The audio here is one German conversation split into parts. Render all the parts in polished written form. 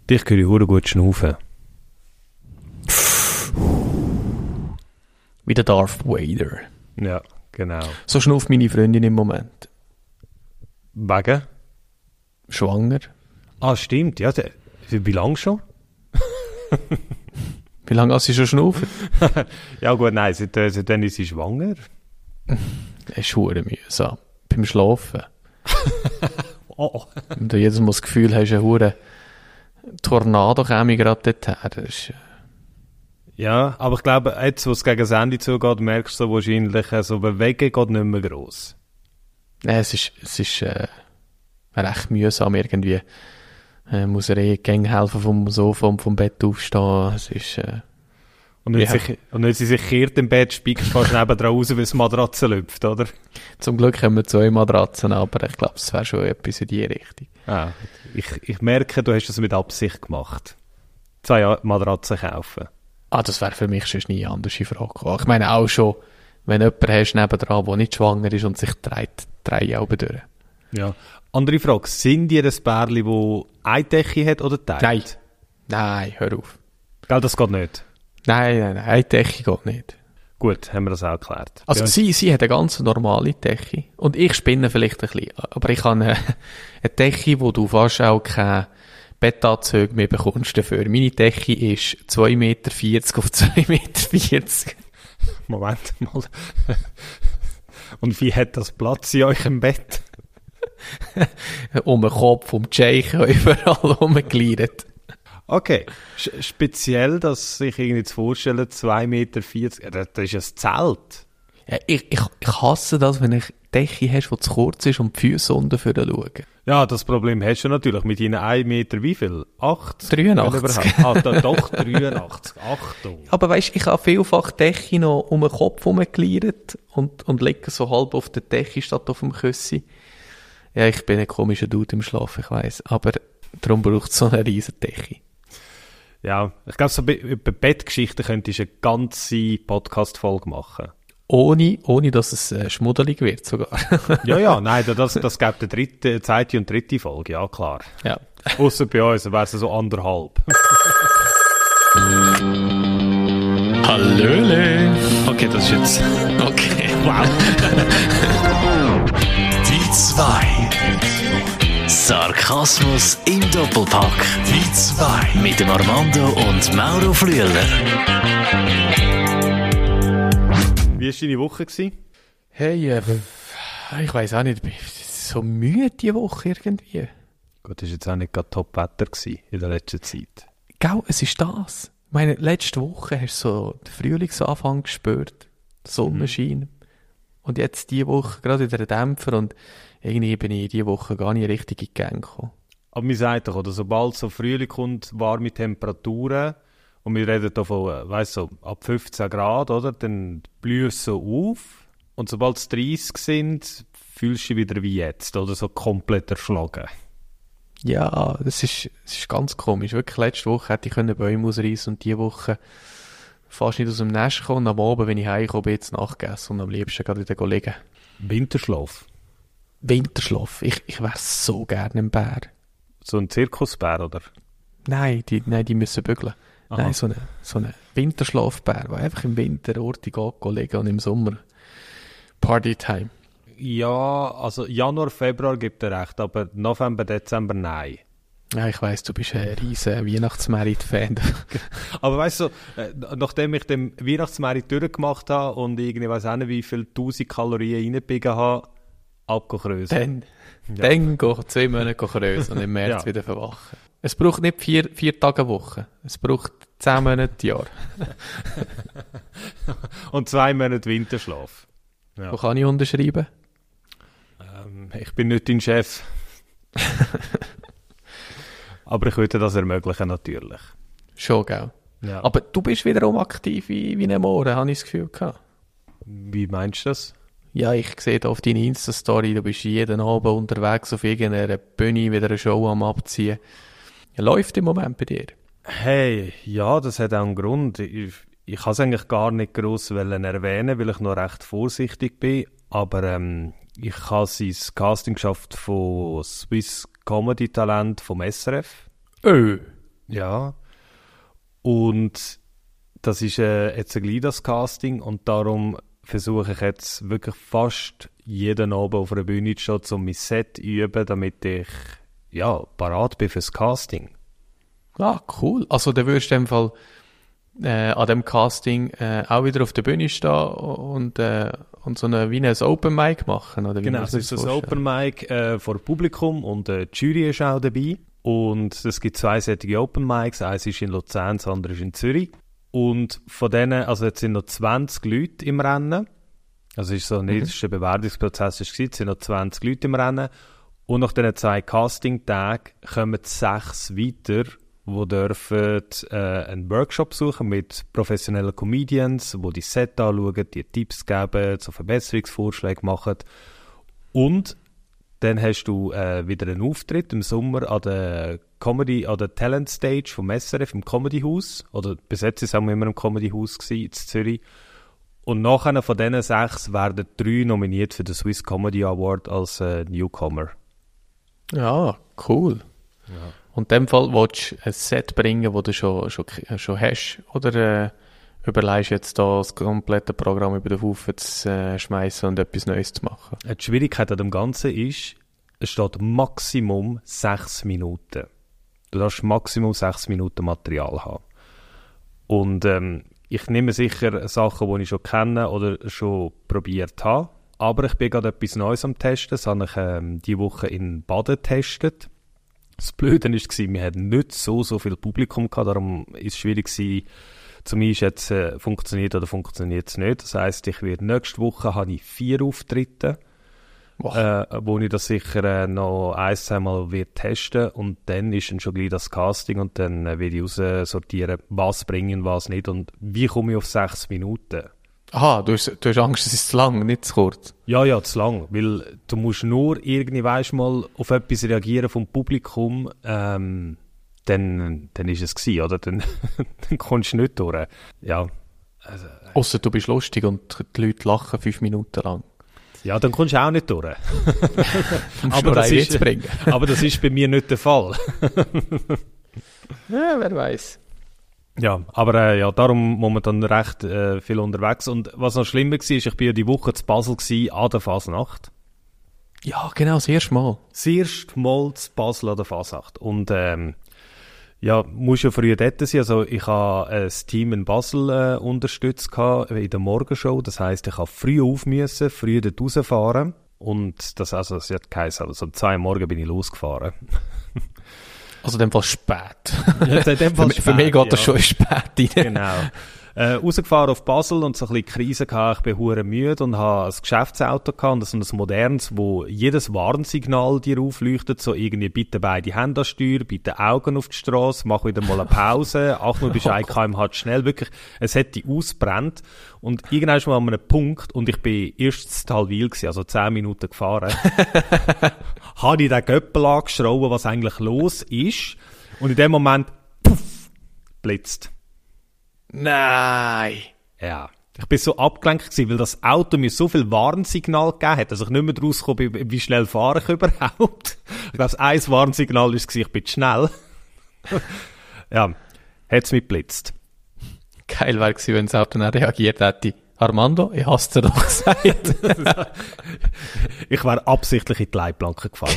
Dich höre ich hure gut schnaufen. Wie der Darth Vader. Ja, genau. So schnauft meine Freundin im Moment. Wegen? Schwanger. Ah, stimmt. Ja, wie lange schon? Wie lange hast du schon schnaufen? Ja gut, nein, seitdem ist sie schwanger. Es ist verdammt mühsam. Beim Schlafen. Oh. Und du jedes Mal das Gefühl hast, ein hure Tornado käme gerade dorthin. Das ist, Ja, aber ich glaube, jetzt, wo es gegen das Ende zugeht, merkst du so wahrscheinlich, so Bewegen geht nicht mehr gross. nein, es ist recht mühsam irgendwie. Muss er gäng helfen vom Sofa und vom Bett aufstehen. Es ist, Und wenn sie sich kehrt im Bett, spiegst du fast nebendran raus, weil es Matratze läuft, oder? Zum Glück haben wir 2 Matratzen, aber ich glaube, es wäre schon etwas in die Richtung. Ah, ich merke, du hast das mit Absicht gemacht. 2 Matratzen kaufen. Das wäre für mich schon nie eine andere Frage gekommen. Ich meine auch schon, wenn jemand hast nebendran, der nicht schwanger ist und sich dreht, 3 Augen durch. Ja. Andere Frage, sind ihr ein Pärchen, das eine Decke hat oder teilt? Nein, hör auf. Gell, das geht nicht. Nein, eine Decke geht nicht. Gut, haben wir das auch geklärt. Also Ja. sie hat eine ganz normale Decke. Und ich spinne vielleicht ein bisschen. Aber ich habe eine Decke, wo du fast auch keine Bettanzüge mehr bekommst dafür. Meine Decke ist 2,40 Meter auf 2,40 Meter. Moment mal. Und wie hat das Platz in eurem Bett? Um den Kopf, um die Scheichen, überall rumgegliedert. Okay, speziell, dass sich irgendwie zu vorstellen, 2,40 Meter, das ist ein Zelt. Ja, ich hasse das, wenn ich Decke hast, die zu kurz ist und die Füße unten für schauen. Ja, das Problem hast du natürlich mit deinen 1 Meter wie viel? 80? 83. Doch, 83. Achtung. Aber weisst, ich habe vielfach die Decke noch um den Kopf herumgegliedert und liege so halb auf der Decke statt auf dem Küssi. Ja, ich bin ein komischer Dude im Schlaf, ich weiss. Aber darum braucht es so eine riesen Decke. Ja, ich glaube, so über Bettgeschichten könntest du eine ganze Podcast-Folge machen. Ohne dass es schmuddelig wird sogar. Ja, nein, das gibt eine zweite und dritte Folge, ja klar. Ja. Ausser bei uns wäre es so 1,5. Hallöle! Okay, das ist jetzt... Okay, wow. Die 2. Sarkasmus im Doppelpack. Die 2. Mit dem Armando und Mauro Flüeler. Wie war deine Woche? Hey, ich weiss auch nicht, ich bin so müde diese Woche irgendwie. Gut, das war jetzt auch nicht gerade Top-Wetter in der letzten Zeit. Gell, es ist das. Ich meine, letzte Woche hast du so den Frühlingsanfang gespürt, der Sonnenschein. Und jetzt diese Woche gerade wieder ein Dämpfer und irgendwie bin ich diese Woche gar nicht richtig in die Gang gekommen. Aber man sagt doch, oder, sobald so Frühling kommt, warme Temperaturen, und wir reden hier von, so, ab 15 Grad, oder, dann blühen sie so auf. Und sobald es 30 sind, fühlst du dich wieder wie jetzt, oder so komplett erschlagen. Ja, das ist ganz komisch. Wirklich, letzte Woche hätte ich Bäume ausreißen und diese Woche fast nicht aus dem Nest kommen. Und am Abend, wenn ich heimkomme, bin ich jetzt Nachtgegessen und am liebsten gerade wieder liegen. Winterschlaf. Winterschlaf. Ich wäre so gerne ein Bär. So ein Zirkusbär, oder? Nein, die müssen bügeln. Aha. Nein, so eine Winterschlafbär, der einfach im Winter Orte geht liegen und im Sommer Partytime. Ja, also Januar, Februar gibt er recht, aber November, Dezember nein. Ja, ich weiss, du bist ein riesen Weihnachtsmerit-Fan. Aber weißt du, nachdem ich den Weihnachtsmerit durchgemacht habe und irgendwie weiss auch nicht, wie viel 1000 Kalorien reingebiegen habe, abgekröselt. Dann geh 2 Monate krösen und im März wieder verwachen. Es braucht nicht 4 Tage Woche. Es braucht 10 Monate Jahr. Und 2 Monate Winterschlaf. Ja. Wo kann ich unterschreiben? Ich bin nicht dein Chef. Aber ich würde das ermöglichen, natürlich. Schon, gell? Ja. Aber du bist wiederum aktiv wie ein Mohren, habe ich das Gefühl gehabt. Wie meinst du das? Ja, ich sehe da auf deine Insta-Story, du bist jeden Abend unterwegs auf irgendeiner Bühne, wieder eine Show am Abziehen. Ja, läuft im Moment bei dir? Hey, ja, das hat auch einen Grund. Ich kann es eigentlich gar nicht gross erwähnen, weil ich noch recht vorsichtig bin. Aber ich habe ins Casting geschafft von Swiss Comedy Talent vom SRF. Ja. Und das ist jetzt ein Glidas-Casting und darum versuche ich jetzt wirklich fast jeden Abend auf einer Bühne zu stehen, um mein Set zu üben, damit ich parat bin fürs Casting. Ah, cool. Also dann würdest du in dem Fall an dem Casting auch wieder auf der Bühne stehen und so wie ein Open Mic machen? Oder wie Genau, es ist ein Open Mic vor Publikum und die Jury ist auch dabei. Und es gibt 2 solche Open Mics, eins ist in Luzern, das andere ist in Zürich. Und von denen, also jetzt sind noch 20 Leute im Rennen. Also es ist so nicht, dass der Bewerbungsprozess war, es sind noch 20 Leute im Rennen. Und nach diesen 2 Casting-Tagen kommen 6 weiter, die dürfen einen Workshop suchen mit professionellen Comedians, die die Set anschauen, die Tipps geben, so Verbesserungsvorschläge machen. Und dann hast du wieder einen Auftritt im Sommer an der Talent Stage vom SRF im Comedy House. Oder bis jetzt ist es auch immer im Comedy House in Zürich. Und nachher von diesen 6 werden 3 nominiert für den Swiss Comedy Award als Newcomer. Ja, cool. Ja. Und in dem Fall willst du ein Set bringen, das du schon hast? Oder überlegst du jetzt da das komplette Programm über den Haufen zu schmeißen und etwas Neues zu machen? Die Schwierigkeit an dem Ganzen ist, es steht Maximum 6 Minuten. Du darfst Maximum 6 Minuten Material haben. Und ich nehme sicher Sachen, die ich schon kenne oder schon probiert habe. Aber ich bin gerade etwas Neues am Testen. Das habe ich diese Woche in Baden getestet. Das Blöde war, wir hatten nicht so viel Publikum gehabt, darum war es schwierig zu einschätzen, funktioniert oder funktioniert es nicht. Das heisst, nächste Woche habe ich 4 Auftritte, wo ich das sicher noch 1-2 Mal testen werde. Und dann ist dann schon gleich das Casting und dann werde ich aussortieren, was bringen, was nicht und wie komme ich auf 6 Minuten. Aha, du hast Angst, es ist zu lang, nicht zu kurz. Ja, zu lang, weil du musst nur irgendwie, mal auf etwas reagieren vom Publikum, dann ist es gewesen, oder? Dann kommst du nicht durch. Ja. Also, ausser du bist lustig und die Leute lachen 5 Minuten lang. Ja, dann kommst du auch nicht durch. aber das ist bei mir nicht der Fall. Ja, wer weiß. Ja, aber darum momentan recht viel unterwegs. Und was noch schlimmer war, ich war ja die Woche zu Basel an der Fasnacht. Ja, genau, das erste Mal. Das erste Mal zu Basel an der Fasnacht. Und musst ja früher dort sein. Also ich habe ein Team in Basel unterstützt in der Morgenshow. Das heisst, ich habe früh auf müssen, früh dort rausfahren. Und das hat geheißen, also um 2 Uhr morgens bin ich losgefahren. Also in dem Fall spät. Ja, in dem Fall für mich geht das schon spät rein. Genau. Rausgefahren auf Basel und so ein bisschen Krise gehabt. Ich bin hure müde und habe ein Geschäftsauto gehabt und so ein modernes, wo jedes Warnsignal dir aufleuchtet, so irgendwie bitte beide Hände an Steuer, bitte Augen auf die Straße, mach wieder mal eine Pause, Achtung, du bist 1 km/h schnell, wirklich, es hätte ausbrennt und irgendwann mal an einem Punkt und ich bin erst zu Talwil gewesen, also 10 Minuten gefahren, habe ich den Göppel angeschrauben, was eigentlich los ist und in dem Moment, puff, blitzt. Nein! Ja. Ich bin so abgelenkt gewesen, weil das Auto mir so viel Warnsignal gegeben hat, dass ich nicht mehr rauskomme, wie schnell fahre ich überhaupt. Ich glaube, ein Warnsignal war, ich bin zu schnell. Ja, hat es mich geblitzt. Geil wäre gewesen, wenn das Auto dann reagiert hätte. Armando, ich hab's dir doch gesagt. Ich wäre absichtlich in die Leitplanke gefallen.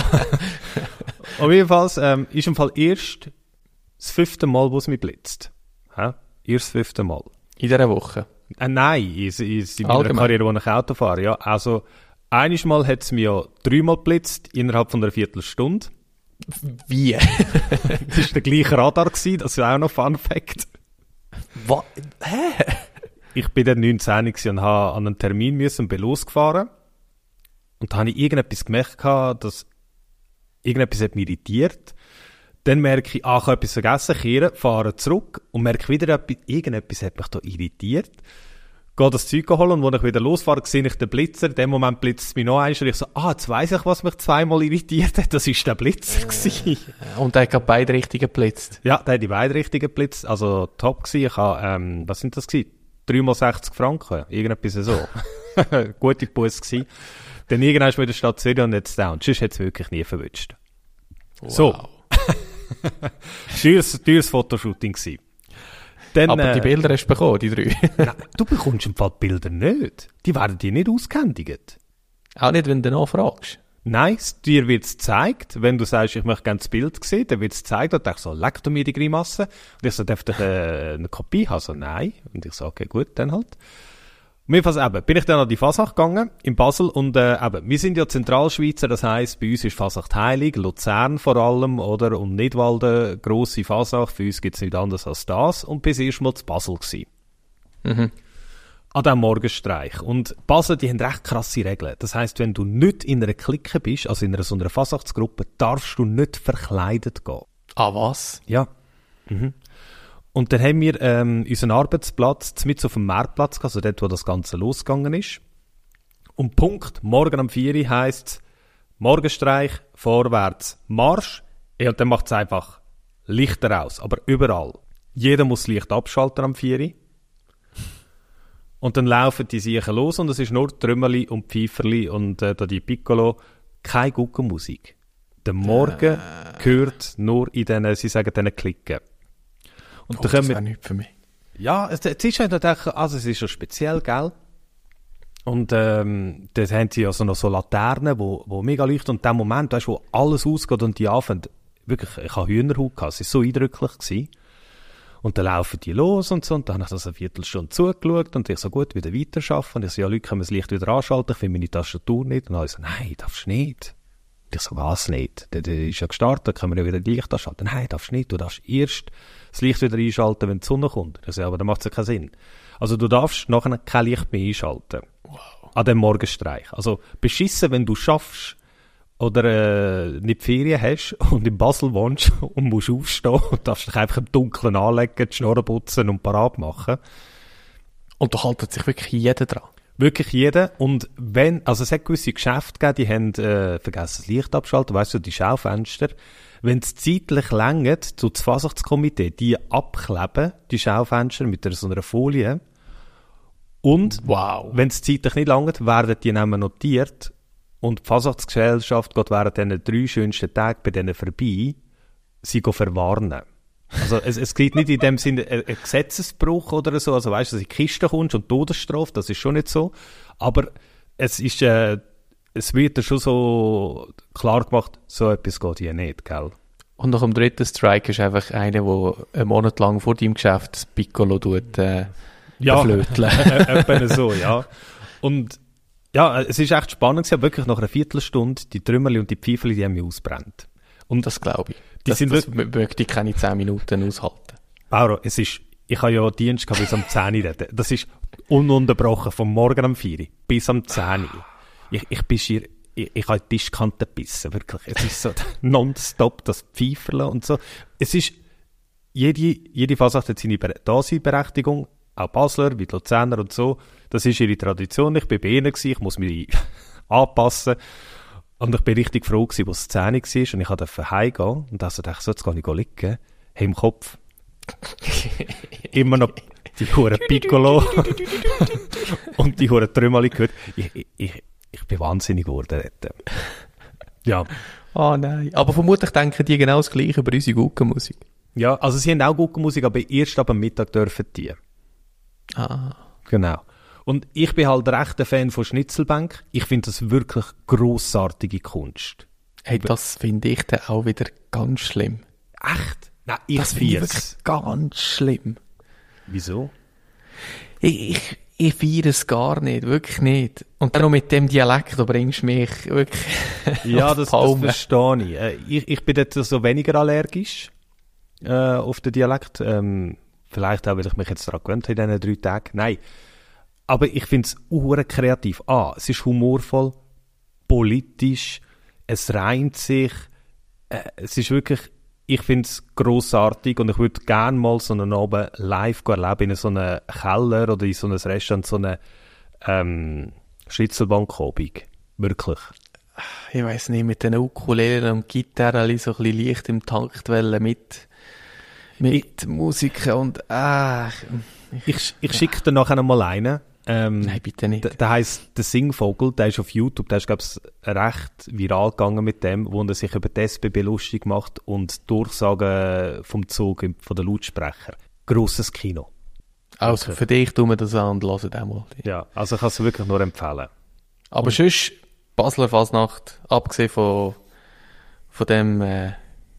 Auf jeden Fall ist im Fall erst das 5. Mal, wo es mich blitzt. Erst das 5. Mal. In dieser Woche? Nein, in meiner Karriere, wo ich Auto fahre. Ja, also, einiges Mal hat es mich ja 3 Mal geblitzt, innerhalb von einer Viertelstunde. Wie? Das war der gleiche Radar gewesen, das ist auch noch Fun Fact. Was? Hä? Ich bin dann 19 und habe an einen Termin müssen und bin losgefahren. Und da habe ich irgendetwas gemerkt, dass irgendetwas hat mich irritiert. Dann merke ich, ich habe etwas vergessen, kehre, fahre zurück und merke wieder, irgendetwas hat mich da irritiert. Gehe das Zeug holen und als ich wieder losfahre, sehe ich den Blitzer. In dem Moment blitzt es mich noch einmal und ich so, jetzt weiss ich, was mich 2-mal irritiert hat. Das war der Blitzer. Und der hat gerade beide Richtungen geblitzt? Ja, der hat die beide Richtungen geblitzt. Also top gewesen. Ich habe, was sind das gewesen? 3 x 60 Franken. Irgendetwas so. Gute Busse gewesen. Dann irgendwann wieder in der Stadt Zürich und jetzt da. Und sonst hat es wirklich nie verwünscht. Wow. So. teures Fotoshooting gewesen. Dann, Aber die Bilder hast du bekommen, die 3. Nein, du bekommst im Fall die Bilder nicht. Die werden dir nicht ausgehändigt. Auch nicht, wenn du nachfragst. Nein, dir wird es gezeigt. Wenn du sagst, ich möchte gerne das Bild sehen, dann wird es gezeigt. Und ich so, leck du mir die Grimasse. Und ich so, darf ich eine Kopie haben? So, nein. Und ich so, okay, gut, dann halt. Und jedenfalls eben, bin ich dann an die Fasnacht gegangen, in Basel. Und eben, wir sind ja Zentralschweizer, das heisst, bei uns ist Fasnacht heilig, Luzern vor allem, oder? Und Nidwalden, grosse Fasnacht. Für uns gibt's nichts anderes als das. Und bis erst mal zu Basel gewesen. Mhm. An diesem Morgenstreich. Und Basel, die haben recht krasse Regeln. Das heisst, wenn du nicht in einer Clique bist, also in so einer Fasnachtsgruppe, darfst du nicht verkleidet gehen. Ah, was? Ja. Mhm. Und dann haben wir unseren Arbeitsplatz mit auf dem Marktplatz gehabt, also dort, wo das Ganze losgegangen ist. Und Punkt, morgen um 4 Uhr heisst Morgenstreich, vorwärts, Marsch. Ja, und dann macht es einfach Lichter aus, aber überall. Jeder muss das Licht abschalten am 4 Uhr. Und dann laufen die Siechen los und es ist nur Trümmerli und Pfeiferli und da die Piccolo. Keine Guckenmusik. Der Morgen gehört nur in diesen, sie sagen, diesen Klicken. Und da das wäre nichts für mich. Ja, es ist ja natürlich, also es ist schon speziell, gell? Und dort haben sie also noch so Laternen, wo mega leuchten. Und in dem Moment, weißt du, wo alles ausgeht und die anfangen, wirklich, ich habe Hühnerhaut gehabt, es war so eindrücklich gewesen. Und dann laufen die los und so, und dann habe ich das eine Viertelstunde zugeschaut und ich so, gut, wieder weiterarbeiten. Und ich so, ja, Leute, können wir das Licht wieder anschalten? Ich finde meine Tastatur nicht. Und dann so, nein, darfst du nicht. Und ich so, was nicht? Der ist ja gestartet, können wir ja wieder das Licht anschalten. Nein, darfst du nicht. Du darfst erst das Licht wieder einschalten, wenn die Sonne kommt. Ich so, ja, aber dann macht es ja keinen Sinn. Also du darfst nachher kein Licht mehr einschalten. Wow. An dem Morgenstreich. Also beschissen, wenn du schaffst, oder nicht Ferien hast und in Basel wohnst und musst aufstehen und darfst dich einfach im Dunkeln anlegen, die Schnorren putzen und parat machen. Und da haltet sich wirklich jeder dran? Wirklich jeder. Und wenn, also es hat gewisse Geschäfte gegeben, die haben vergessen das Licht abschalten, weißt du, die Schaufenster. Wenn es zeitlich längert, tut das Fasnachtskomitee die abkleben, die Schaufenster mit so einer Folie. Und wenn es zeitlich nicht langt, werden die nämlich notiert. Und die Fasnachtsgesellschaft geht während diesen 3 schönsten Tagen bei denen vorbei, sie verwarnen. Also es gibt nicht in dem Sinne ein Gesetzesbruch oder so, also weißt du, dass du in die Kiste kommst und Todesstrafe, das ist schon nicht so. Aber es ist, es wird ja schon so klar gemacht, so etwas geht hier nicht, gell? Und nach dem 3. Strike ist einfach einer, der einen Monat lang vor deinem Geschäft das Piccolo beflöteln. Etwa so, ja. Und ja, es ist echt spannend, ja, wirklich nach einer Viertelstunde die Trümmerli und die Pfeifeli, die haben mich ausbrennt. Und das glaube ich. Das möchte ich keine 10 Minuten aushalten. Mauro, ich habe ja Dienst gehabt bis am 10 Uhr reden. Das ist ununterbrochen, vom Morgen am 4 Uhr bis am 10 Uhr. Ich habe die Tischkante gebissen, wirklich. Es ist so nonstop, das Pfeiferle und so. Es ist, jede Fasnacht hat seine Daseinberechtigung. Auch Basler, wie die Luzerner und so. Das ist ihre Tradition. Ich war bei ihnen, ich muss mich anpassen. Und ich bin richtig froh gewesen, was es 10 Uhr war. Und ich durfte heimgehen. Und also dachte ich, so, jetzt kann ich liegen. Hey, im Kopf. Immer noch die hure Piccolo. Und die hure Trümmerli gehört. Ich bin wahnsinnig geworden dort. Ja. Oh nein. Aber vermutlich denken die genau das Gleiche über unsere Guckenmusik. Ja, also sie haben auch Guckenmusik, aber erst ab dem Mittag dürfen die. Ah. Genau. Und ich bin halt recht ein Fan von Schnitzelbank. Ich finde das wirklich grossartige Kunst. Hey, das finde ich dann auch wieder ganz schlimm. Echt? Nein, das finde ich wirklich ganz schlimm. Wieso? Ich feiere es gar nicht, wirklich nicht. Und dann noch mit dem Dialekt, da bringst du mich wirklich ja, das verstehe ich. Ich bin dort so weniger allergisch auf den Dialekt. Vielleicht auch, weil ich mich jetzt daran gewöhnt habe in diesen 3 Tagen. Nein. Aber ich finde es kreativ. Es ist humorvoll, politisch, es reimt sich. Es ist wirklich, ich finde es grossartig und ich würde gerne mal so einen Abend live erleben in so einem Keller oder in so einem Restaurant, so eine Schnitzelbank-Abend. Wirklich. Ich weiss nicht, mit den Ukulelen und Gitarren so ein bisschen leicht im Taktwelle mit Musiker und ich schicke dir nachher mal einen. Nein, bitte nicht. Der heisst «Der Singvogel», der ist auf YouTube, der ist, glaube ich, recht viral gegangen mit dem, wo er sich über die SBB lustig macht und Durchsagen vom Zug, von den Lautsprecher. Grosses Kino. Also, für dich tun wir das an und hören auch mal. Ja, also ich kann es wirklich nur empfehlen. Aber sonst, Basler Fasnacht, abgesehen von diesen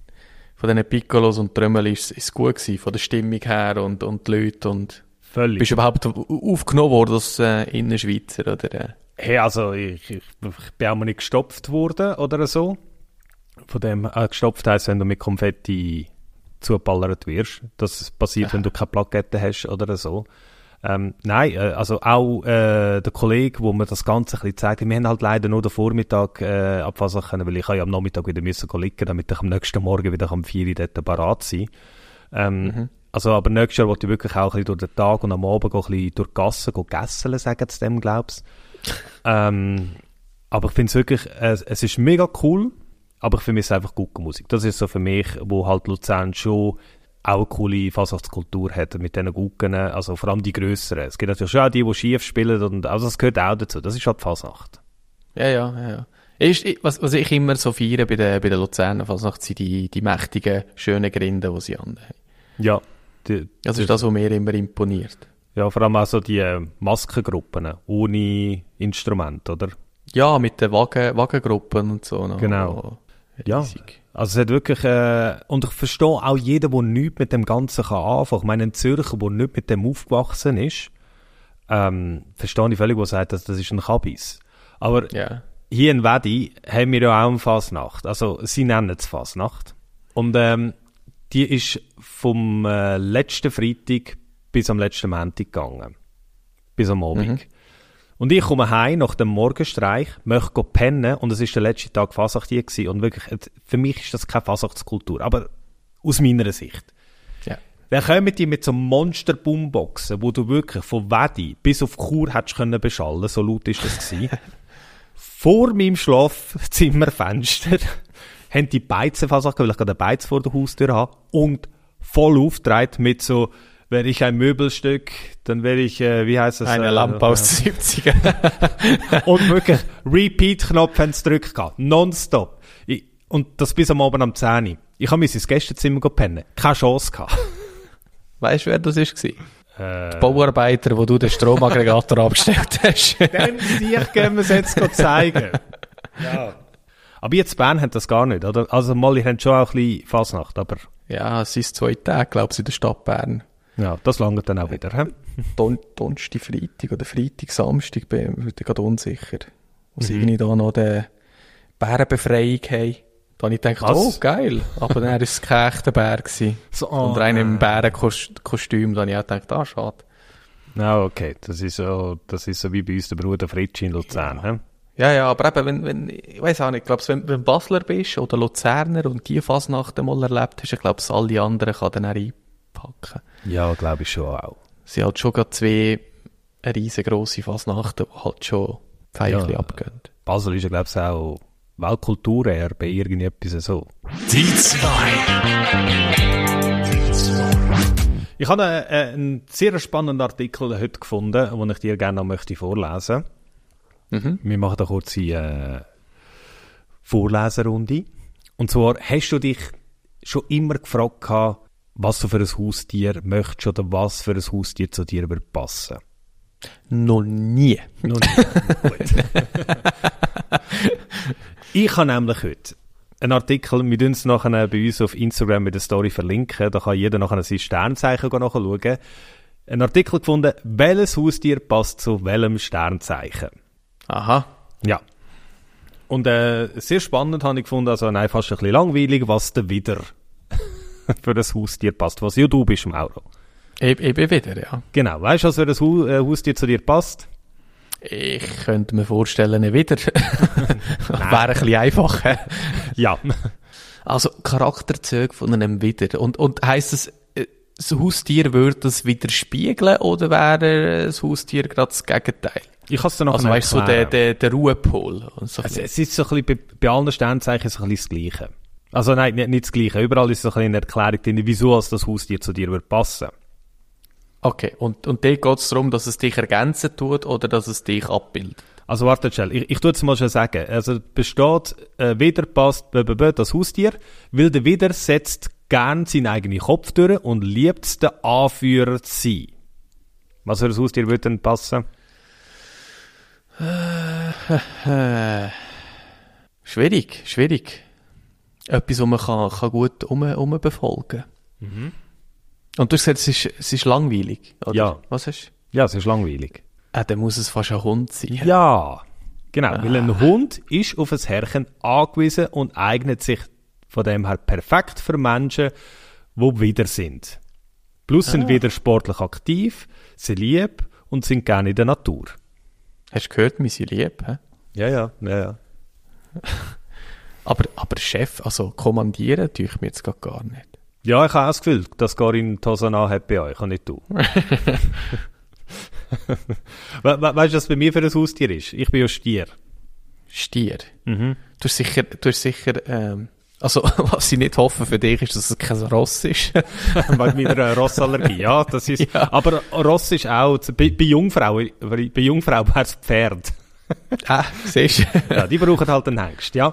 Piccolos und Trömmel, ist es gut gewesen, von der Stimmung her und die Leute und... Völlig. Bist du überhaupt aufgenommen worden als Innerschweizer, oder? Hey, also ich bin auch mal nicht gestopft worden oder so. Von dem gestopft heisst, wenn du mit Konfetti zugeballert wirst. Das passiert, wenn du keine Plakette hast oder so. Nein, also auch der Kollege, wo mir das Ganze ein bisschen zeigt, wir haben halt leider nur den Vormittag abfassen können, weil ich ja am Nachmittag wieder liegen, damit ich am nächsten Morgen wieder am 4 Uhr dort parat sein kann. Also, aber nächstes Jahr wollte ich wirklich auch ein bisschen durch den Tag und am Abend ein bisschen durch die Gassen gässeln, sagen sie dem, glaubst du. Aber ich finde es wirklich, es ist mega cool, aber ich finde es einfach gute Musik. Das ist so für mich, wo halt Luzern schon auch eine coole Fasnachtskultur hat mit diesen Gucken, also vor allem die grösseren. Es gibt natürlich schon auch die schief spielen und also das gehört auch dazu. Das ist halt Fasnacht. Ja. Was ich immer so feiere bei der Luzerner Fasnacht sind die mächtigen, schönen Grinden, die sie haben. Ja. Das ist das, was mir immer imponiert. Ja, vor allem auch so die Maskengruppen, ohne Instrument, oder? Ja, mit den Wagengruppen und so. No. Genau. Ja, also es hat wirklich, und ich verstehe auch jeden, der nichts mit dem Ganzen anfangen kann. Ich meine, ein Zürcher, der nicht mit dem aufgewachsen ist, verstehe ich völlig, der sagt, das ist ein Kabis. Aber hier in Wedi haben wir ja auch eine Fasnacht. Also sie nennen es Fasnacht. Und die ist vom letzten Freitag bis am letzten Montag gegangen. Bis am Abend. Und ich komme heim nach dem Morgenstreich, möchte pennen und es war der letzte Tag Fasnacht hier gewesen. Und wirklich, für mich ist das keine Fasnachtskultur, aber aus meiner Sicht. Ja. Dann kommen die mit so Monster-Boomboxen, wo du wirklich von Wedi bis auf Chur hättest können beschallen, so laut ist das gewesen. Vor meinem Schlafzimmerfenster haben die Beizenfasnacht, weil ich gerade eine Beiz vor der Haustür habe, und voll aufgetragen mit so, wäre ich ein Möbelstück, dann wäre ich, wie heisst das? Eine Lampe aus den 70ern. Und wirklich, Repeat-Knopf haben sie gedrückt, nonstop. Und das bis am Abend am 10 Uhr. Ich habe ins Gästezimmer pennen. Keine Chance gehabt. Weißt du, wer das war? Die Bauarbeiter, wo du den Stromaggregator abgestellt hast. Dem gehen wir es jetzt zeigen. Ja. Aber jetzt Bern hat das gar nicht, oder? Also mal, ich haben schon auch ein bisschen Fasnacht, aber... Ja, es ist 2 Tage, glaube ich, in der Stadt Bern. Ja, das langt dann auch wieder, hä? Donnerstag, Freitag oder Freitag, Samstag, bin ich gerade unsicher. Wo sie irgendwie da noch die Bärenbefreiung haben. Da habe ich gedacht, oh, geil. Aber dann war es kein echter Bär gewesen. So, und einer im Bärenkostüm, da habe ich auch gedacht, schade. Ja, okay. Das ist so wie bei uns der Bruder Fritsch in Luzern, hä? Ja, aber eben, wenn ich weiss auch nicht, ich glaube, wenn du Basler bist oder Luzerner und die Fasnacht einmal erlebt hast, ich glaube, alle anderen kann dann auch einpacken. Ja, glaube ich schon auch. Sie hat schon gerade 2 riesengroße Fasnachten, die halt schon feierlich abgehen. Basel ist ja, glaube ich, auch Weltkulturerbe, irgendetwas so. Die 2. Ich habe einen sehr spannenden Artikel heute gefunden, den ich dir gerne noch möchte vorlesen möchte. Wir machen da kurz eine Vorleserunde. Und zwar, hast du dich schon immer gefragt, was du für ein Haustier möchtest oder was für ein Haustier zu dir würde passen? Noch nie. Gut. Ich habe nämlich heute einen Artikel, wir tun es nachher bei uns auf Instagram mit der Story verlinken, da kann jeder nachher sein Sternzeichen nachschauen. Einen Artikel gefunden, welches Haustier passt zu welchem Sternzeichen? Aha. Ja. Und sehr spannend habe ich gefunden, also nein, fast ein bisschen langweilig, was da wieder für das Haustier passt, was ja du bist, Mauro. Ich bin wieder, ja. Genau, weißt du, was für das Haustier zu dir passt? Ich könnte mir vorstellen, ein Widder. Wäre ein bisschen einfacher. Ja. Also Charakterzüge von einem Widder. Und heisst es, das Haustier würde das widerspiegeln oder wäre das Haustier gerade das Gegenteil? Ich kann es dir noch also weißt du, so der Ruhepol. Und so also, es ist so ein bisschen, bei allen Sternzeichen so ein bisschen das Gleiche. Also nein, nicht das Gleiche. Überall ist so ein bisschen eine Erklärung drin, wieso das Haustier zu dir würde passen. Okay, und dort geht es darum, dass es dich ergänzen tut oder dass es dich abbildet? Also warte schnell, ich tue es mal schon sagen. Also besteht, Widder passt das Haustier, weil der Widder setzt gern seinen eigenen Kopf durch und liebt es, der Anführer zu sein. Was für ein Haustier würde denn passen? Schwierig. Etwas, was man kann gut befolgen kann. Und du hast gesagt, es ist langweilig, oder? Ja. Was hast du? Ja, es ist langweilig. Dann muss es fast ein Hund sein. Ja, genau. Weil ein Hund ist auf ein Herrchen angewiesen und eignet sich von dem her perfekt für Menschen, die Widder sind. Plus sind Widder sportlich aktiv, sind lieb und sind gerne in der Natur. Hast du gehört, wir sind lieb, hä? Ja. Aber Chef, also kommandieren, tue ich mir jetzt gar nicht. Ja, ich habe auch das Gefühl, dass Corinne die Hosen anhat bei euch, und nicht du. Weißt du, was bei mir für ein Haustier ist? Ich bin ja Stier. Stier? Du hast sicher, also, was ich nicht hoffe für dich, ist, dass es kein Ross ist. Wegen meiner Rossallergie, ja, das ist, ja. Aber Ross ist auch, bei Jungfrau wäre es Pferd. Siehst du? Ja, die brauchen halt einen Hengst, ja.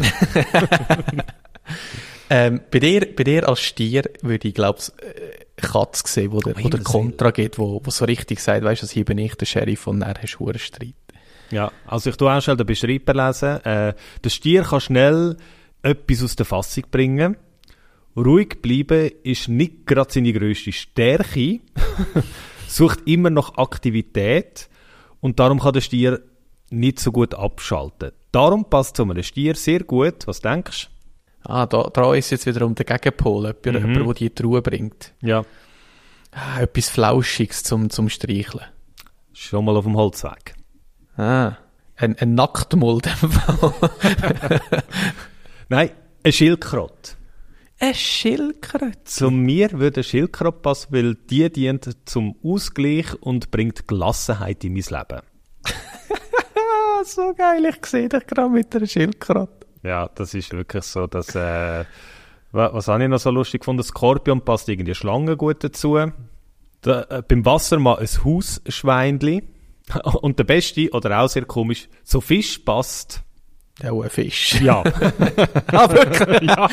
Bei dir als Stier würde ich, glaube ich, Katz sehen, wo der Kontra geht, wo so richtig sagt, weißt du, hier bin ich der Sheriff und dann hast du einen Streit. Ja, also ich tue auch schnell den Beschreiber lesen. Der Stier kann schnell etwas aus der Fassung bringen. Ruhig bleiben ist nicht gerade seine grösste Stärke. Sucht immer nach Aktivität und darum kann der Stier nicht so gut abschalten. Darum passt zu einem Stier sehr gut. Was denkst du? Da ist jetzt wieder um den Gegenpol, jemand, der die Ruhe bringt. Ja. Etwas Flauschiges zum Streicheln. Schon mal auf dem Holzweg. Ein Nacktmuld. Nein, ein Schildkröte. Ein Schildkröte? Zu mir würde ein Schildkröte passen, weil die dient zum Ausgleich und bringt Gelassenheit in mein Leben. So geil, ich sehe dich gerade mit einer Schildkröte. Ja, das ist wirklich so, dass, was habe ich noch so lustig gefunden? Skorpion passt irgendwie Schlange gut dazu. Beim Wassermann ein Hausschweinli. Und der beste, oder auch sehr komisch, so Fisch passt. Ja, ein Fisch. Ja. Wirklich? Ja.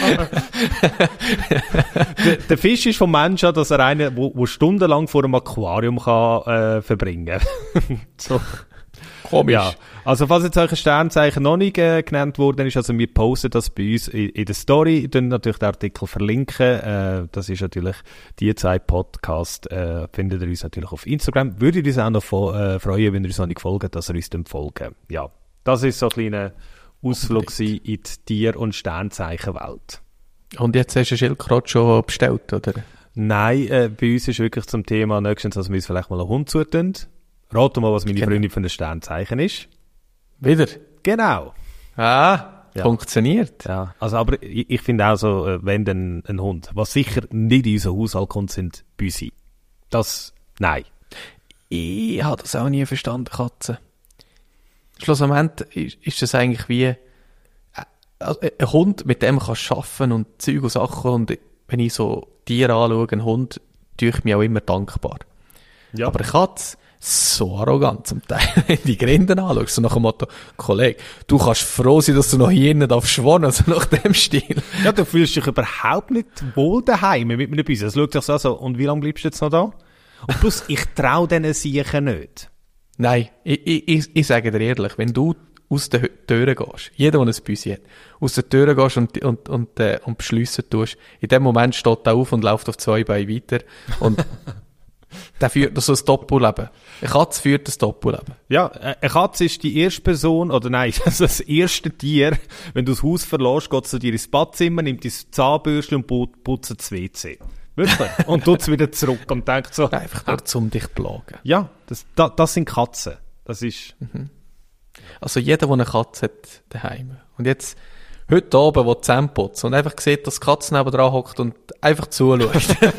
Der Fisch ist vom Menschen, dass er einen, wo stundenlang vor einem Aquarium kann, verbringen. So. Komisch. Ja, also falls jetzt euch ein Sternzeichen noch nicht genannt worden ist, also wir posten das bei uns in der Story, dann natürlich den Artikel verlinken, das ist natürlich die 2 Podcasts, findet ihr uns natürlich auf Instagram, würde uns auch noch freuen, wenn ihr uns noch nicht folgt, dass ihr uns dann folgen. Ja, das ist so ein kleiner Ausflug in die Tier- und Sternzeichenwelt. Und jetzt hast du eine Schildkröte schon bestellt, oder? Nein, bei uns ist wirklich zum Thema nächstens, dass wir uns vielleicht mal einen Hund zutun. Rate mal, was meine Freundin für ein Sternzeichen ist. Wieder? Genau. Ja. Funktioniert. Ja, also aber ich finde auch so, wenn dann ein Hund, was sicher nicht in unseren Haushalt kommt, sind Büsi. Das, nein. Ich habe das auch nie verstanden, Katzen. Schlussendlich ist das eigentlich wie ein Hund, mit dem kannst du arbeiten und Zeug und Sachen, und wenn ich so Tiere anschaue, ein Hund, tue ich mich auch immer dankbar. Ja. Aber eine Katze, so arrogant zum Teil, wenn du die Grinden anschaust, so nach dem Motto, Kollege, du kannst froh sein, dass du noch hier nicht wohnen darfst, also nach dem Stil. Ja, du fühlst dich überhaupt nicht wohl daheim mit einem Büsi. Das schaut sich so an, und wie lange bleibst du jetzt noch da? Und plus, ich traue diesen Siechen nicht. Nein, ich sage dir ehrlich, wenn du aus den Türen gehst, jeder, der ein Büsi hat, aus den Türen gehst und beschliessen tust, in dem Moment steht er auf und läuft auf 2 Beinen weiter und der führt so ein Doppelleben. Eine Katze führt ein Doppelleben. Ja, eine Katze ist die erste Person, oder nein, das erste Tier, wenn du das Haus verlässt, geht zu dir ins Badzimmer, nimmt dein Zahnbürstchen und putzt das WC. Wirklich. Und tut es wieder zurück und denkt so. Einfach nur zum dich plagen. Ja, das sind Katzen. Das ist. Also jeder, der eine Katze hat daheim. Und jetzt, heute Abend, wo Zähne putzen und einfach sieht, dass die Katze nebenan hockt und einfach zuschaut.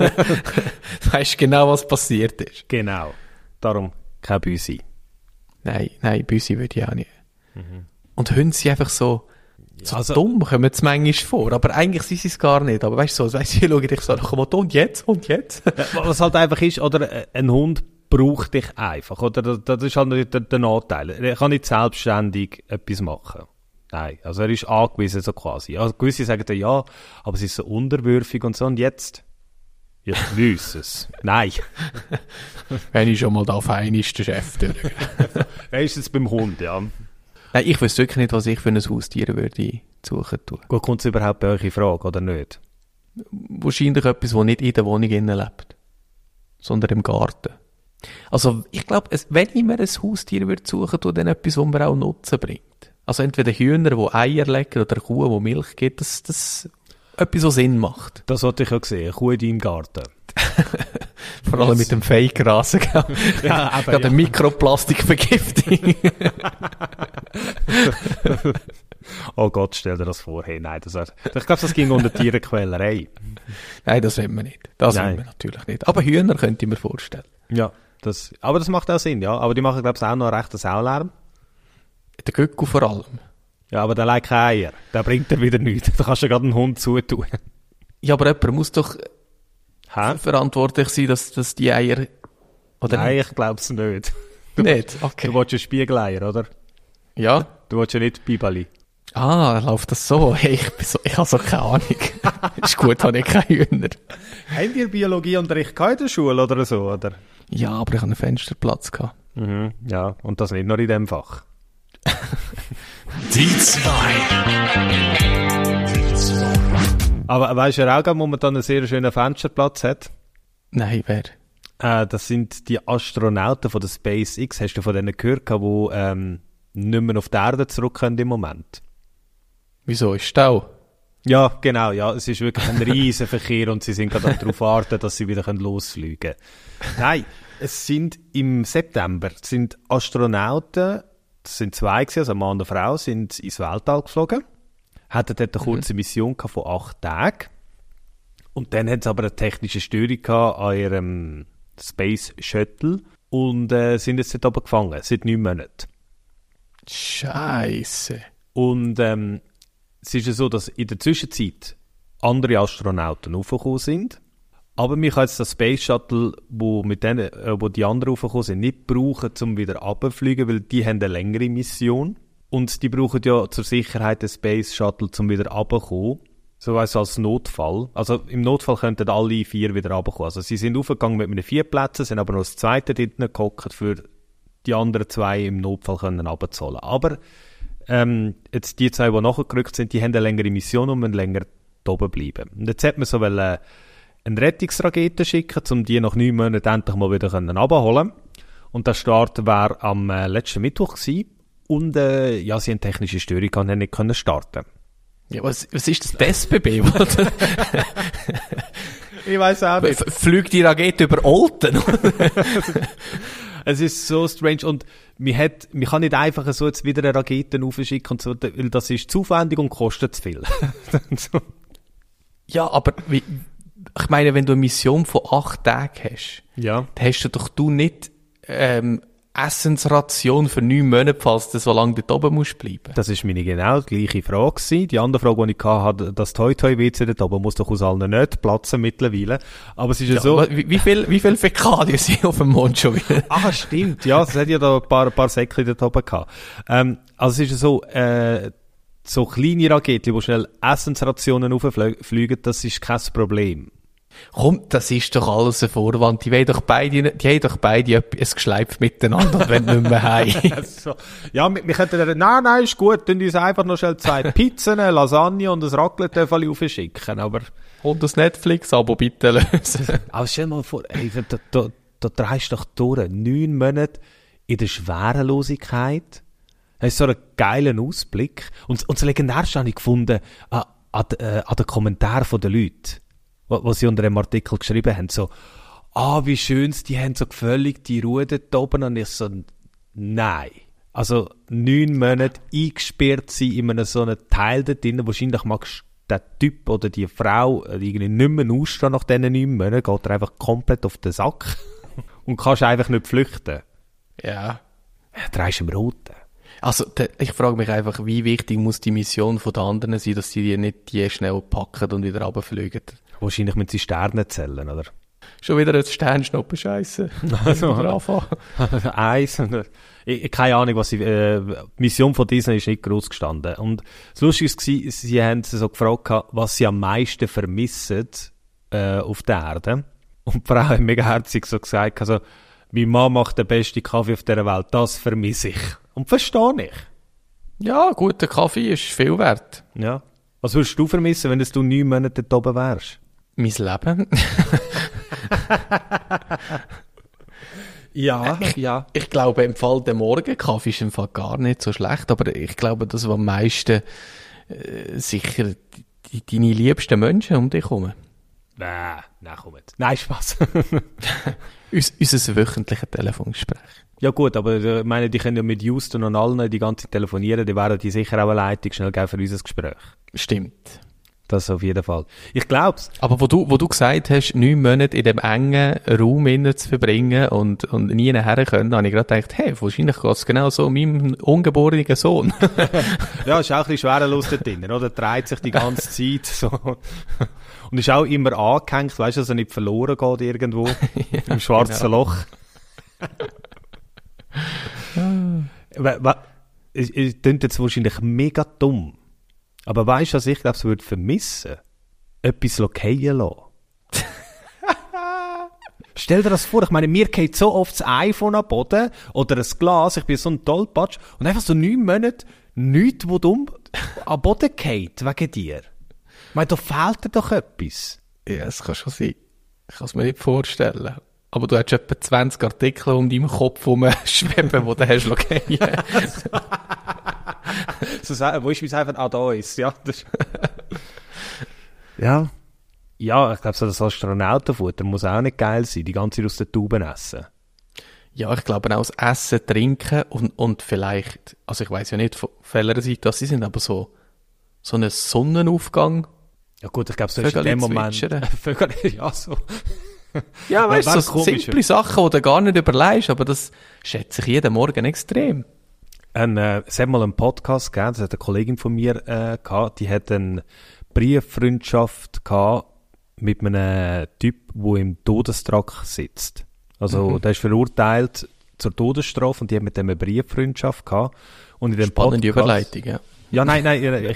Weisst genau, was passiert ist. Genau. Darum kein Büsi. Nein, Büsi würde ich auch nicht. Und Hunde sind einfach so, So dumm kommen sie manchmal vor, aber eigentlich sind sie es gar nicht. Aber weißt du, so, sie schauen dich so nach dem Motto, und jetzt? Was halt einfach ist, oder ein Hund braucht dich einfach, oder? Das ist halt nicht der Nachteil. Er kann nicht selbstständig etwas machen. Nein, also er ist angewiesen so quasi. Also gewisse sagen dann, ja, aber es ist so unterwürfig und so, und jetzt? Ich wüsste es. Nein. Wenn ich schon mal da fein ist, der Chef. Wenigstens beim Hund, ja. Nein, ich wüsste wirklich nicht, was ich für ein Haustier würde suchen tun. Gut, kommt es überhaupt bei euch in Frage, oder nicht? Wahrscheinlich etwas, das nicht in der Wohnung innen lebt, sondern im Garten. Also, ich glaube, wenn ich mir ein Haustier würde suchen tun, dann etwas, das mir auch Nutzen bringt. Also entweder Hühner, die Eier legen, oder Kuh, die Milch gibt, das etwas, was Sinn macht. Das wollte ich ja sehen, eine Kuh in deinem Garten. Vor allem mit dem Fake-Rasen. Ja, aber ja. Mikroplastikvergiftung. Oh Gott, stell dir das vor. Hey, nein, ich glaube, das ging unter Tierenquälerei. Nein, das wollen wir nicht. Das wollen wir natürlich nicht. Aber Hühner könnte ich mir vorstellen. Ja, aber das macht auch Sinn, ja. Aber die machen, glaube ich, auch noch einen rechten Saulärm. Der Gückel vor allem. Ja, aber der legt keine Eier. Der bringt dir wieder nichts. Da kannst du gerade einen Hund zutun. Ja, aber jemand muss doch verantwortlich sein, dass die Eier... Oder nein, ich glaube es nicht. Nicht? Okay. Du willst ja Spiegeleier, oder? Ja. Du willst ja nicht Bibali. Ah, läuft das so? Hey, ich habe so keine Ahnung. Ist gut, habe ich keine Hühner. Haben ihr Biologieunterricht in der Schule oder so, oder? Ja, aber ich hatte einen Fensterplatz gehabt. Mhm, ja, und das nicht nur in dem Fach. Die zwei. Aber weißt du, wer auch momentan einen sehr schönen Fensterplatz hat? Nein, wer? Das sind die Astronauten von der SpaceX. Hast du von denen gehört, die nicht mehr auf die Erde zurück können im Moment? Wieso? Ist Stau? Ja, genau. Ja, es ist wirklich ein riesen Verkehr und sie sind gerade darauf warten, dass sie wieder losfliegen können. Nein, es sind im September Astronauten, das sind zwei gewesen, also ein Mann und eine Frau, sind ins Weltall geflogen, hatten dort eine kurze Mission von 8 Tagen und dann hatten sie aber eine technische Störung an ihrem Space Shuttle und sind jetzt dort oben gefangen, seit 9 Monaten. Scheisse. Und es ist ja so, dass in der Zwischenzeit andere Astronauten aufgekommen sind. Aber wir können jetzt das Space Shuttle, wo die anderen aufgekommen sind, nicht brauchen, um wieder runterzufliegen, weil die haben eine längere Mission. Und die brauchen ja zur Sicherheit den Space Shuttle, um wieder runterzukommen. So als Notfall. Also im Notfall könnten alle 4 wieder runterkommen. Also sie sind aufgegangen mit einem 4 Plätzen, sind aber noch das zweite dort gehockt, für die anderen 2 im Notfall können runterzuholen. Aber jetzt die 2, die nachgerückt sind, die haben eine längere Mission und müssen länger da oben bleiben. Und jetzt hat man so eine Rettungsrakete schicken, um die nach 9 Monaten endlich mal wieder runterholen. Und der Start war am letzten Mittwoch gewesen. Und sie haben technische Störung und haben nicht können starten. Ja, was ist das SBB? Ich weiss auch nicht. Fliegt die Rakete über Olten? Es ist so strange und man kann nicht einfach so jetzt wieder eine Rakete aufschicken und so, weil das ist zu aufwendig und kostet zu viel. Ja, aber ich meine, wenn du eine Mission von 8 Tagen hast, ja, dann hast du nicht Essensration für 9 Monate, falls du so lange dort oben musst bleiben. Das ist meine genau die gleiche Frage gewesen. Die andere Frage, die ich hatte, das Toi-Toi-WC dort oben muss doch aus allen nicht platzen mittlerweile. Aber es ist ja so... Wie viel Fäkalien sind auf dem Mond schon wieder? Ah, stimmt. Ja, es hat ja da ein paar Säckchen dort oben gehabt. Also es ist ja so, so kleine Raketen, die schnell Essensrationen rauffliegen, das ist kein Problem. Komm, das ist doch alles ein Vorwand. Die haben doch beide ein Geschleif miteinander, wenn nicht mehr heim. So. Ja, wir könnten nein, ist gut, dann uns einfach noch schnell 2 Pizzen, eine Lasagne und ein Raclette aufschicken, aber... Und das Netflix-Abo bitte lösen. Aber stell dir mal vor, ey, da drehst du doch durch 9 Monate in der Schwerelosigkeit. Das ist so einen geilen Ausblick. Und das Legendärste habe ich gefunden an den Kommentaren der Leute, was sie unter dem Artikel geschrieben haben, so, wie schön, die haben so völlig die Ruhe dort oben, und ich so, nein. Also 9 Monate eingesperrt sein in einem so einem Teil dort drin, wahrscheinlich magst du den Typ oder die Frau irgendwie nicht mehr ausstehen nach diesen 9 Monaten, geht er einfach komplett auf den Sack und kannst einfach nicht flüchten. Ja. Drehst im Roten. Also, ich frage mich einfach, wie wichtig muss die Mission von den anderen sein, dass sie die nicht die schnell packen und wieder runterfliegen. Wahrscheinlich mit Sternen zählen, oder? Schon wieder ein Sternschnuppen, scheisse. Also, Wieder anfangen. Eins. Keine Ahnung, was die Mission von Disney ist nicht groß gestanden. Und das Lustige war, sie haben so gefragt, was sie am meisten vermissen auf der Erde. Und die Frau hat mega herzig so gesagt, also, meine Mann macht den besten Kaffee auf dieser Welt, das vermisse ich. Und verstehe ich. Ja, guter Kaffee ist viel wert. Ja. Was würdest du vermissen, wenn du 9 Monate dort oben wärst? Mein Leben. Ja, ja. Ich glaube, im Fall der Morgenkaffee ist im Fall gar nicht so schlecht, aber ich glaube, das was am meisten sicher deine liebsten Menschen um dich herum. Nein, komm jetzt. Nein, Spaß. Unser wöchentliches Telefongespräch. Ja gut, aber ich meine, die können ja mit Houston und allen die ganze Zeit telefonieren, die wären die sicher auch eine Leitung schnell geben für unser Gespräch. Stimmt. Das auf jeden Fall. Ich glaub's. Aber wo du gesagt hast, 9 Monate in dem engen Raum innen zu verbringen und nie nachher können, habe ich gerade gedacht, hey, wahrscheinlich geht's genau so meinem ungeborenen Sohn. Ja, ist auch ein bisschen schwerelos da drin, oder? Dreht sich die ganze Zeit so. Und ist auch immer angehängt, weißt du, dass er nicht verloren geht irgendwo. Ja, im schwarzen genau. Loch. Es klingt jetzt wahrscheinlich mega dumm. Aber weißt du, was ich glaube, es würde vermissen? Etwas fallen lassen. Stell dir das vor, ich meine, mir geht so oft das iPhone am Boden oder ein Glas, ich bin so ein Tollpatsch und einfach so 9 Monate nichts, wo du am Boden geht wegen dir. Ich meine, da fehlt dir doch etwas. Ja, das kann schon sein. Ich kann es mir nicht vorstellen. Aber du hast etwa 20 Artikel um deinem Kopf herumschweben, die du hast fallen. So sagen, wo ist mein einfach da ist, ja. Ja. Ja, ich glaube, so das Astronautenfutter muss auch nicht geil sein, die ganze Zeit aus den Tuben essen. Ja, ich glaube auch das Essen, Trinken und vielleicht, also ich weiss ja nicht, von welcher Seite das sie sind, aber so einen Sonnenaufgang. Ja gut, ich glaube, so ist in dem Moment... Vögel, ja, so... Ja, weißt du, so simple Sachen, die du gar nicht überlegst, aber das schätze ich jeden Morgen extrem. Es hat mal einen Podcast gegeben, das hat eine Kollegin von mir gehabt, die hat eine Brieffreundschaft gehabt mit einem Typ, der im Todestrakt sitzt. Also, der ist verurteilt zur Todesstrafe und die hat mit dem eine Brieffreundschaft gehabt. Und in dem Spannende Podcast, Überleitung, ja. Ja, nein,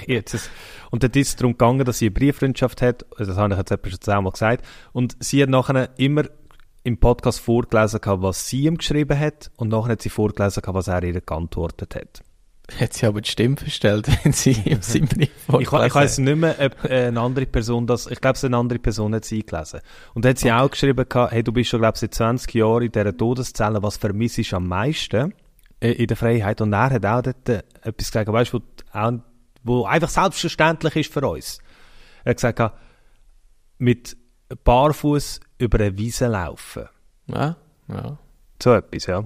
und dann ist es darum gegangen, dass sie eine Brieffreundschaft hat, das habe ich jetzt etwa schon zweimal gesagt, und sie hat nachher immer im Podcast vorgelesen, was sie ihm geschrieben hat, und nachher hat sie vorgelesen, was er ihr geantwortet hat. Hat sie aber die Stimme verstellt, wenn sie im Brief vorgelesen hat? Ich weiss nicht mehr, ob eine andere Person das, ich glaube, eine andere Person hat sie eingelesen. Und dann hat sie auch geschrieben, hey, du bist schon, glaube ich, seit 20 Jahren in dieser Todeszelle, was vermissst du am meisten in der Freiheit? Und er hat auch dort etwas gesagt, weißt du, wo einfach selbstverständlich ist für uns. Er hat gesagt, mit barfuß über eine Wiese laufen. Ja. So etwas, ja.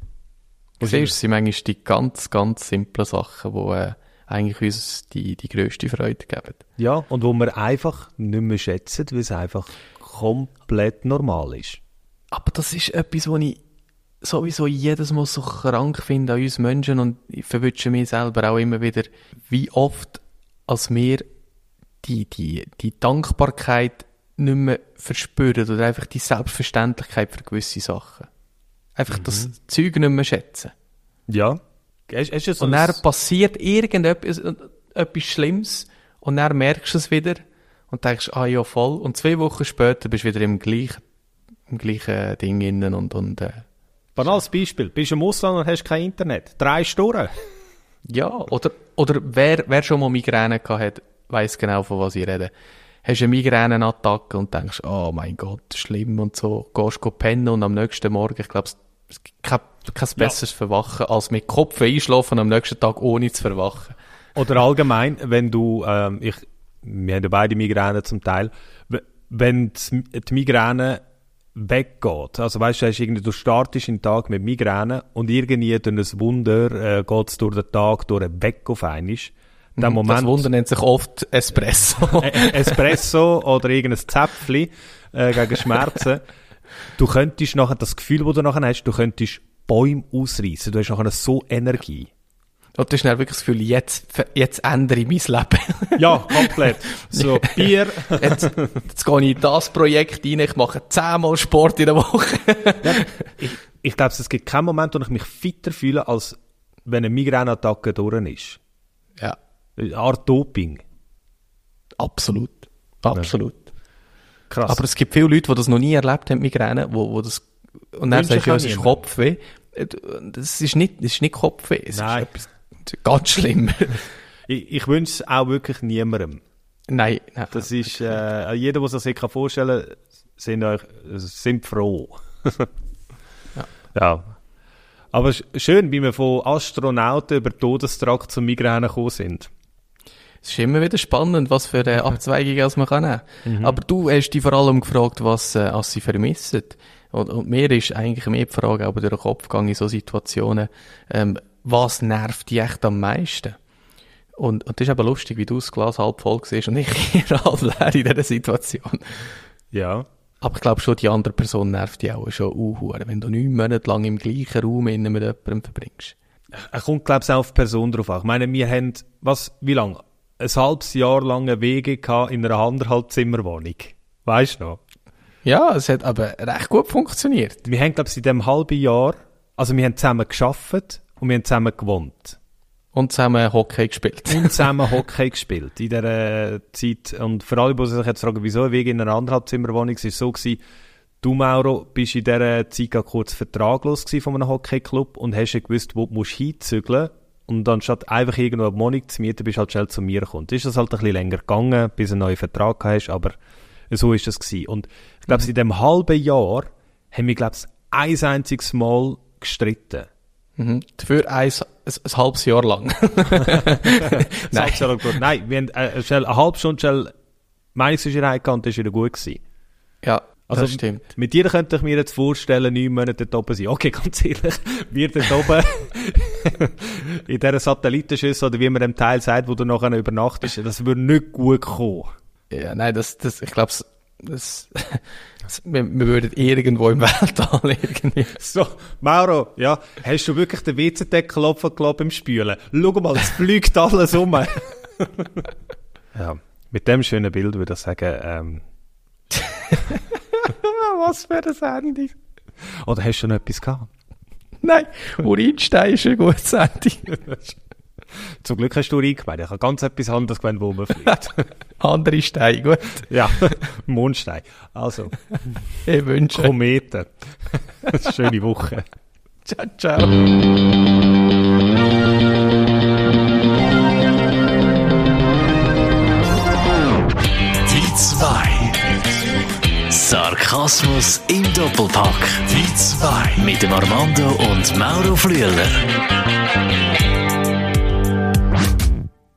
Du siehst, es sind manchmal die ganz, ganz simplen Sachen, die eigentlich uns die grösste Freude geben. Ja, und wo wir einfach nicht mehr schätzen, weil es einfach komplett normal ist. Aber das ist etwas, was ich sowieso jedes Mal so krank finde an uns Menschen, und ich verwünsche mich selber auch immer wieder, wie oft als wir die Dankbarkeit nicht mehr verspüren oder einfach die Selbstverständlichkeit für gewisse Sachen. Einfach das Zeug nicht mehr schätzen. Ja. Hast du so und dann passiert irgendetwas Schlimmes und dann merkst du es wieder und denkst, ja voll, und 2 Wochen später bist du wieder im gleichen Ding innen und banales Beispiel, bist du im Ausland und hast kein Internet. 3 Stunden. Ja, oder wer schon mal Migräne gehabt hat, weiss genau, von was ich rede. Hast eine Migränenattacke und denkst, oh mein Gott, schlimm und so, gehst pennen und am nächsten Morgen, ich glaube, es gibt kein besseres Verwachen, als mit Kopf einschlafen am nächsten Tag ohne zu verwachen. Oder allgemein, wenn du, wir haben ja beide Migräne zum Teil, wenn die Migräne weggeht, also weißt du startest den Tag mit Migräne und irgendwie durch ein Wunder geht es durch den Tag weg auf einmal. Moment, das Wunder nennt sich oft Espresso. Espresso oder irgendein Zäpfchen gegen Schmerzen. Du könntest nachher, das Gefühl, das du nachher hast, du könntest Bäume ausreißen. Du hast nachher so Energie. Und du hast dann wirklich das Gefühl, jetzt ändere ich mein Leben. Ja, komplett. So, Bier. Jetzt gehe ich in das Projekt rein, ich mache 10-mal Sport in der Woche. Ja, ich glaube, es gibt keinen Moment, wo ich mich fitter fühle, als wenn eine Migräneattacke durch ist. Ja. Eine Art Doping. Absolut. Krass. Aber es gibt viele Leute, die das noch nie erlebt haben, Migräne, wo das, und dann sagst du, ja, es ist Kopfweh. Das ist nicht Kopfweh, es Nein. ist etwas ganz Schlimmes. Ich wünsche es auch wirklich niemandem. Nein. Das ist, jeder, der sich das vorstellen kann, sind froh. Ja. Aber schön, wie wir von Astronauten über Todestrakt zum Migräne gekommen sind. Es ist immer wieder spannend, was für Abzweigungen man kann nehmen kann. Aber du hast dich vor allem gefragt, was sie vermissen. Und mir ist eigentlich mehr die Frage auch durch den Kopf gegangen in so Situationen, was nervt dich echt am meisten? Und das ist eben lustig, wie du das Glas halb voll siehst und ich halb leer in dieser Situation. Ja. Aber ich glaube schon, die andere Person nervt dich auch schon wenn du 9 Monate lang im gleichen Raum mit jemandem verbringst. Er kommt, glaube ich, auch auf die Person drauf an. Ich meine, wir haben, wie lange? Ein halbes Jahr lang eine WG gehabt in einer 1,5 Zimmerwohnung. Weisst du noch? Ja, es hat aber recht gut funktioniert. Wir haben, glaube ich, in diesem halben Jahr, also wir haben zusammen gearbeitet und wir haben zusammen gewohnt. Und zusammen Hockey gespielt. Und zusammen Hockey gespielt in dieser Zeit. Und für alle, die sich jetzt fragen, wieso ein Weg in einer 1,5 Zimmerwohnung, es war so gewesen, du, Mauro, bist in dieser Zeit kurz vertraglos gewesen von einem Hockeyclub und hast ja gewusst, wo du hinzügeln musst. Und anstatt einfach irgendwo eine Wohnung zu mieten, bist du halt schnell zu mir gekommen. Ist das halt ein bisschen länger gegangen, bis du einen neuen Vertrag hast, aber so ist es gewesen. Und ich glaube, in diesem halben Jahr haben wir, glaube ich, ein einziges Mal gestritten. Für ein halbes Jahr lang. Nein. Nein, wir haben eine halbe Stunde schnell Meinungsverschiedenheit gehabt und das war wieder gut gewesen. Ja, also, das stimmt. Mit dir könnte ich mir jetzt vorstellen, 9 Monate dort oben sein. Okay, ganz ehrlich, wir dort oben in dieser Satellitenschüssel oder wie man dem Teil sagt, wo du nachher übernachtest, das würde nicht gut kommen. Ja, nein, ich glaube, wir würden irgendwo im Weltall irgendwie. So, Mauro, ja, hast du wirklich den WC-Deckel offen gelassen beim Spülen? Schau mal, es fliegt alles um. Ja, mit dem schönen Bild würde ich sagen, was für ein Ende. Oder hast du noch etwas gehabt? Nein, Urinstein ist ein gutes Ende. Zum Glück hast du Urin gemeint. Ich habe ganz etwas anderes gemeint, wo man fliegt. Andere Steine, gut. Ja, Mondstein. Also, ich wünsche. Kometen. Schöne Woche. Ciao, ciao. Die 2. Sarkasmus im Doppelpack. Die 2. Mit dem Armando und Mauro Flüeler.